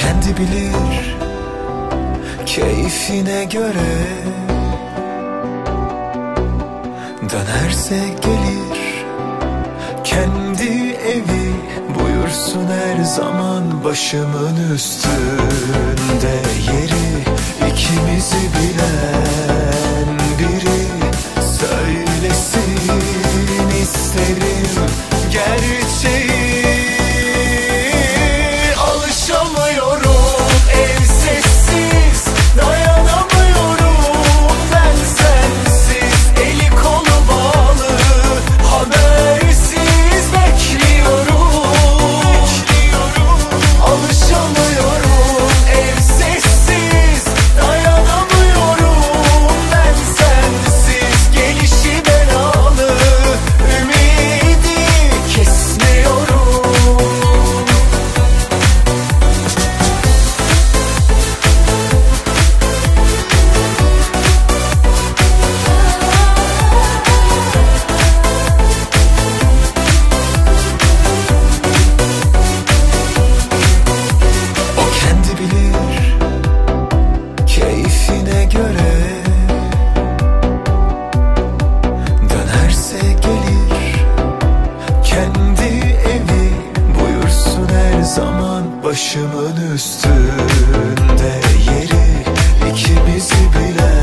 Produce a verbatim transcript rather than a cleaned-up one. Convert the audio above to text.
kendi bilir keyfine göre. Dönerse gelir kendi evi, buyursun her zaman başımın üstünde yeri. İkimizi bilen biri söylesin isterim gerçeği. Alışamıyorum ev sessiz, dayanamıyorum ben sensiz. Eli kolu bağlı, habersiz bekliyorum. Alışamıyorum ev sessiz, dayanamıyorum ben sensiz. Gelişi belalı, ümidi kesmiyorum. O kendi bilir keyfine göre. Dönerse gelir kendi evi, buyursun her zaman başımın üstünde yeri. İkimizi bilen